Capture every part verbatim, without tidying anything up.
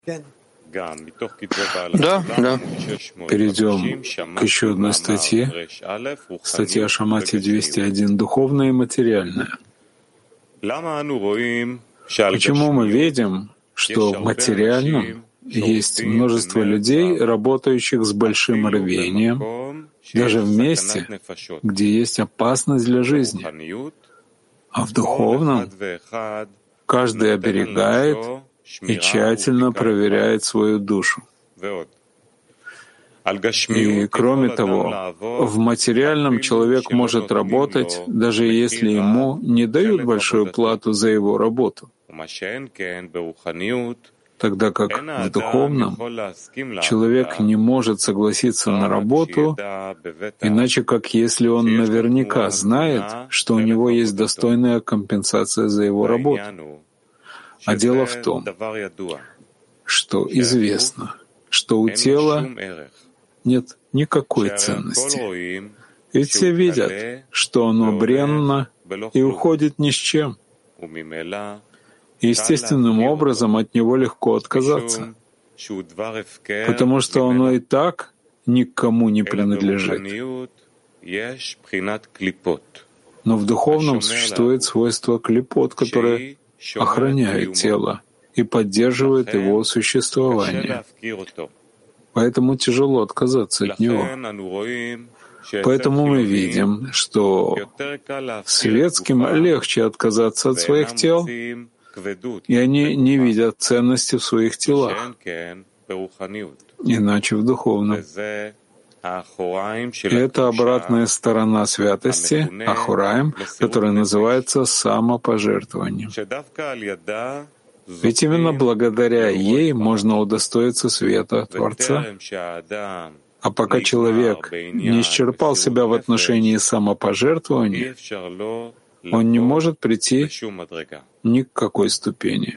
Да, да. Перейдем к еще одной статье. Статья Шамати двести один. Духовное и материальное. Почему мы видим, что в материальном есть множество людей, работающих с большим рвением, даже в месте, где есть опасность для жизни, а в духовном каждый оберегает и тщательно проверяет свою душу. И кроме того, в материальном человек может работать, даже если ему не дают большую плату за его работу, тогда как в духовном человек не может согласиться на работу, иначе как если он наверняка знает, что у него есть достойная компенсация за его работу. А дело в том, что известно, что у тела нет никакой ценности. Ведь все видят, что оно бренно и уходит ни с чем. Естественным образом от него легко отказаться, потому что оно и так никому не принадлежит. Но в духовном существует свойство клипот, которое охраняет тело и поддерживает его существование. Поэтому тяжело отказаться от него. Поэтому мы видим, что светским легче отказаться от своих тел, и они не видят ценности в своих телах, иначе в духовном. Это обратная сторона святости, ахураим, которая называется самопожертвованием. Ведь именно благодаря ей можно удостоиться света Творца. А пока человек не исчерпал себя в отношении самопожертвования, он не может прийти ни к какой ступени.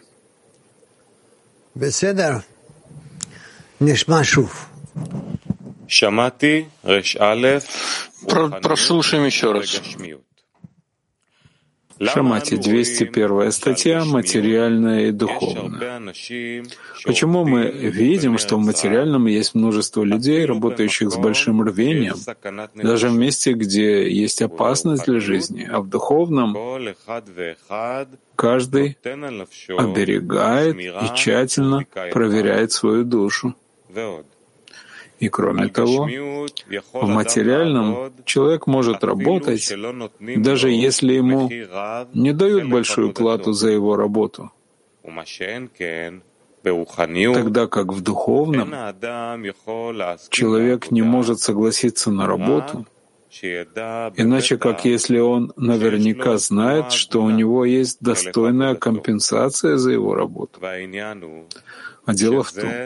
Прослушаем еще раз. Шамати, двести первая статья, материальное и духовное. Почему мы видим, что в материальном есть множество людей, работающих с большим рвением, даже в месте, где есть опасность для жизни, а в духовном каждый оберегает и тщательно проверяет свою душу? И кроме того, в материальном человек может работать, даже если ему не дают большую плату за его работу, тогда как в духовном человек не может согласиться на работу, иначе как если он наверняка знает, что у него есть достойная компенсация за его работу. А дело в том,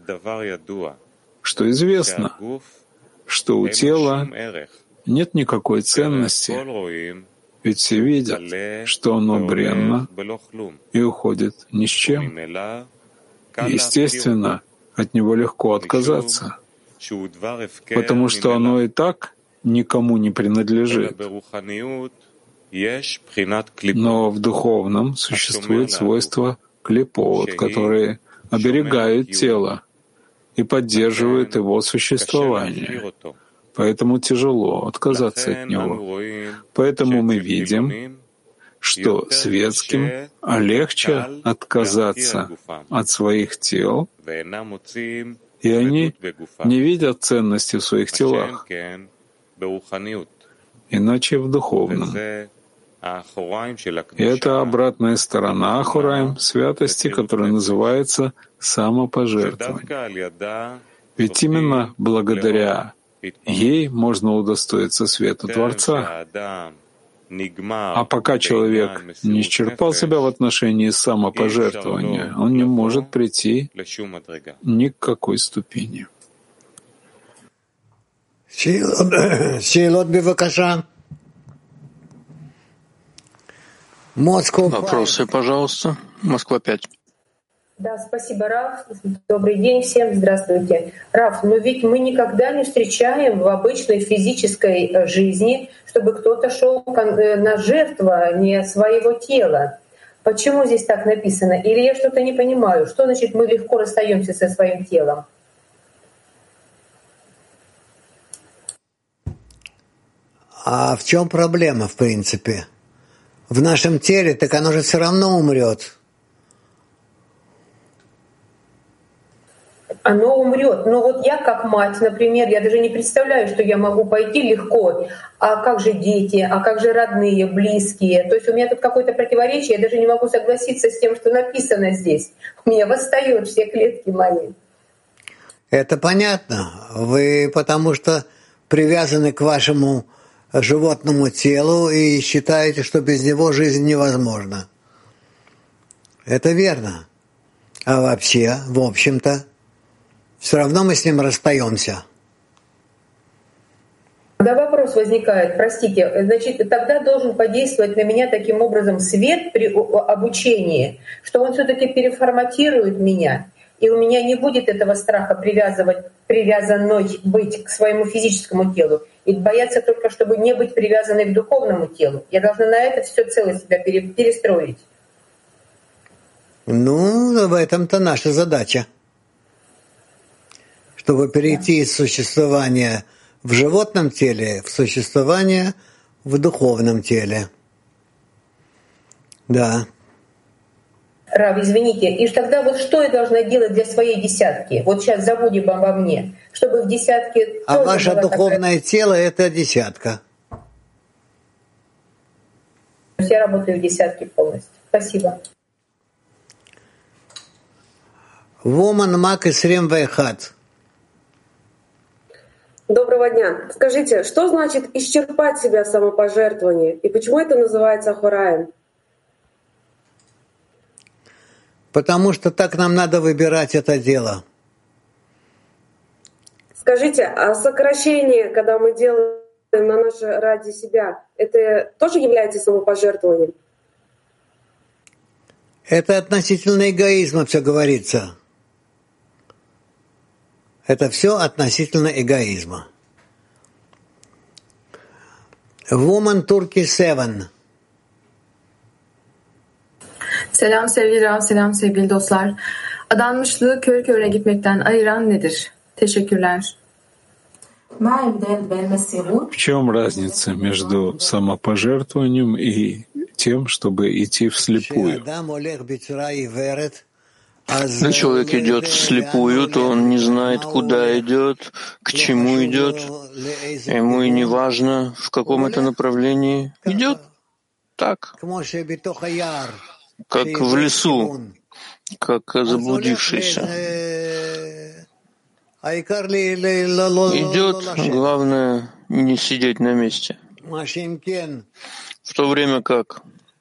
что известно, что у тела нет никакой ценности, ведь все видят, что оно бренно и уходит ни с чем. Естественно, от него легко отказаться, потому что оно и так никому не принадлежит. Но в духовном существует свойство клипот, которые оберегают тело и поддерживают его существование. Поэтому тяжело отказаться от него. Поэтому мы видим, что светским легче отказаться от своих тел, и они не видят ценности в своих телах, иначе в духовном. И это обратная сторона ахураим, святости, которая называется самопожертвование. Ведь именно благодаря ей можно удостоиться света Творца. А пока человек не исчерпал себя в отношении самопожертвования, он не может прийти ни к какой ступени. Вопросы, пожалуйста. Москва пять. Да, спасибо, Раф. Добрый день всем. Здравствуйте. Раф, но ведь мы никогда не встречаем в обычной физической жизни, чтобы кто-то шел на жертвование своего тела. Почему здесь так написано? Или я что-то не понимаю? Что значит мы легко расстаемся со своим телом? А в чем проблема, в принципе? В нашем теле, так оно же все равно умрет. Оно умрет. Но вот я как мать, например, я даже не представляю, что я могу пойти легко. А как же дети, а как же родные, близкие? То есть у меня тут какое-то противоречие, я даже не могу согласиться с тем, что написано здесь. У меня восстают все клетки мои. Это понятно. Вы потому что привязаны к вашему животному телу и считаете, что без него жизнь невозможна. Это верно. А вообще, в общем-то, все равно мы с ним расстаемся. Когда вопрос возникает, простите, значит, тогда должен подействовать на меня таким образом свет при обучении, что он все-таки переформатирует меня, и у меня не будет этого страха привязывать, привязанной быть к своему физическому телу, и бояться только, чтобы не быть привязанной к духовному телу. Я должна на это все целое себя перестроить. Ну, в этом-то наша задача. Чтобы перейти из существования в животном теле в существование в духовном теле. Да. Рав, извините, и тогда вот что я должна делать для своей десятки? Вот сейчас забудем обо мне, чтобы в десятке... А ваше духовное такая... тело — это десятка. Я работаю в десятке полностью. Спасибо. Воман Мак Исрим Вайхат. Доброго дня. Скажите, что значит исчерпать себя в самопожертвовании? И почему это называется хораем? Потому что так нам надо выбирать это дело. Скажите, а сокращение, когда мы делаем на наше ради себя, это тоже является самопожертвованием? Это относительно эгоизма все говорится. Это все относительно эгоизма. Woman Turkey seven. Selam sevgili Rav, selam sevgili dostlar. Adanmışlığı kör köre gitmekten ayıran nedir? Teşekkürler. В чем разница между самопожертвованием и тем, чтобы идти вслепую? Когда человек идет вслепую, то он не знает, куда идет, к чему идет. Ему и не важно, в каком это направлении идет. Так, как в лесу, как заблудившийся. Идет, главное, не сидеть на месте. В то время как,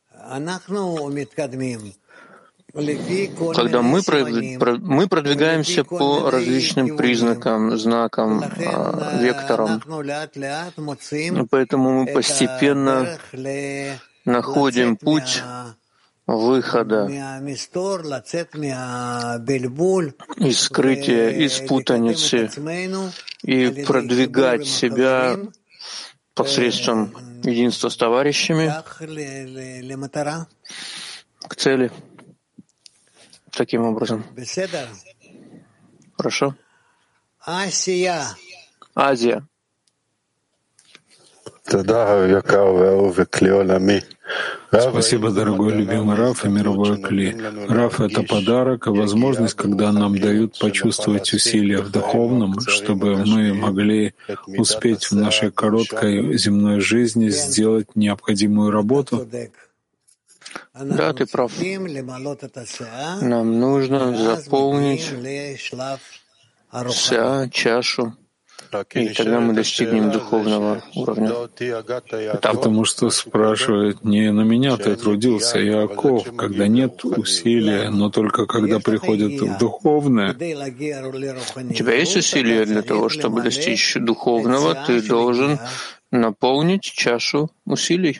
когда мы, мы продвигаемся по различным признакам, знакам, векторам, поэтому мы постепенно находим путь выхода из скрытия, из путаницы и продвигать себя посредством единства с товарищами к цели. Таким образом. Хорошо? Азия. Спасибо, дорогой любимый Раф и мировой Кли. Раф — это подарок и возможность, когда нам дают почувствовать усилия в духовном, чтобы мы могли успеть в нашей короткой земной жизни сделать необходимую работу. Да, ты прав. Нам нужно заполнить вся чашу, и тогда мы достигнем духовного уровня. Потому что спрашивают, не на меня ты трудился, Яаков, когда нет усилия, но только когда приходят в духовное. У тебя есть усилия для того, чтобы достичь духовного, ты должен наполнить чашу усилий.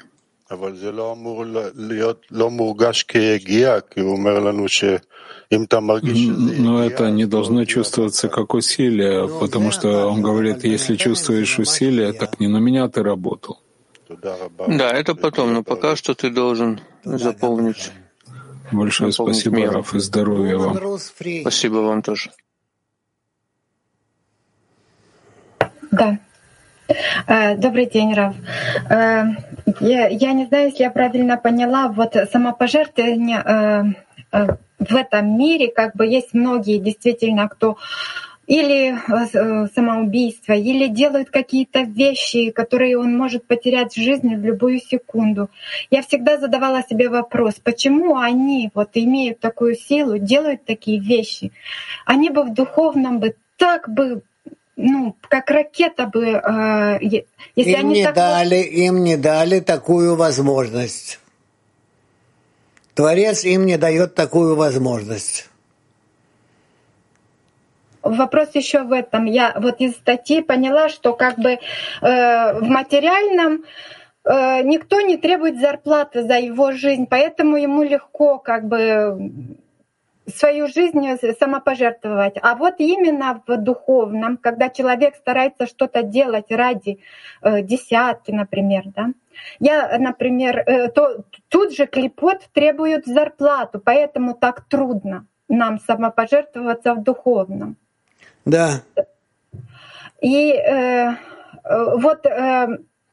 Но это не должно чувствоваться как усилие, потому что он говорит, если чувствуешь усилие, так не на меня ты работал. Да, это потом, но пока что ты должен заполнить Большое спасибо, Раф, и здоровья вам. Спасибо вам тоже. Да. Добрый день, Раф. Я, я не знаю, если я правильно поняла, вот самопожертвование в этом мире, как бы есть многие действительно, кто или самоубийство, или делают какие-то вещи, которые он может потерять в жизни в любую секунду. Я всегда задавала себе вопрос, почему они вот имеют такую силу, делают такие вещи. Они бы в духовном бы так бы, ну, как ракета бы, э, если им они не так... дали, им не дали такую возможность. Творец им не дает такую возможность. Вопрос еще в этом. Я вот из статьи поняла, что как бы э, в материальном э, никто не требует зарплаты за его жизнь, поэтому ему легко как бы свою жизнь самопожертвовать. А вот именно в духовном, когда человек старается что-то делать ради э, десятки, например, да. Я, например, э, то, тут же клипот требует зарплату, поэтому так трудно нам самопожертвоваться в духовном. Да. И э, вот э,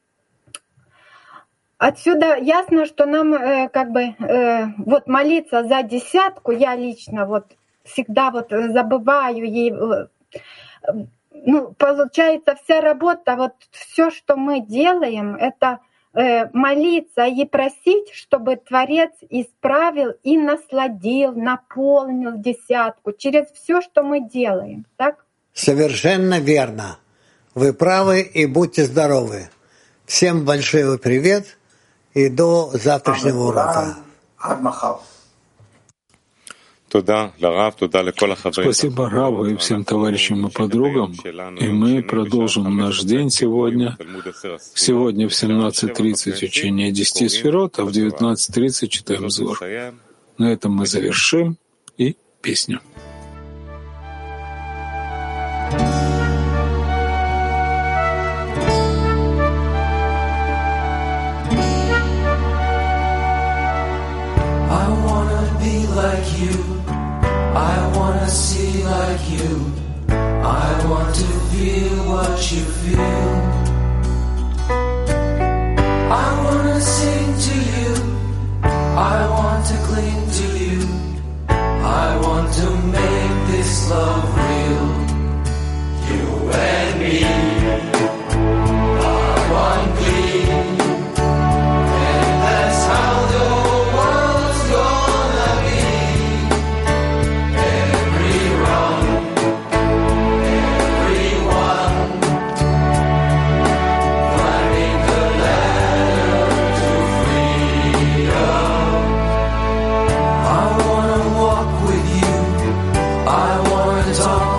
отсюда ясно, что нам э, как бы э, вот молиться за десятку, я лично вот всегда вот забываю ей, э, ну, получается вся работа, вот все, что мы делаем, это э, молиться и просить, чтобы Творец исправил и насладил, наполнил десятку через все, что мы делаем, так? Совершенно верно. Вы правы и будьте здоровы. Всем большой привет и до завтрашнего урока. Спасибо Раву и всем товарищам и подругам. И мы продолжим наш день сегодня. Сегодня в семнадцать тридцать учение десяти сферот, а в девятнадцать тридцать читаем Зор. На этом мы завершим и песню. Like you, I wanna see like you, I want to feel what you feel. I wanna sing to you, I want to cling to you, I want to make this love real. You and me are one clean, and that's how the talk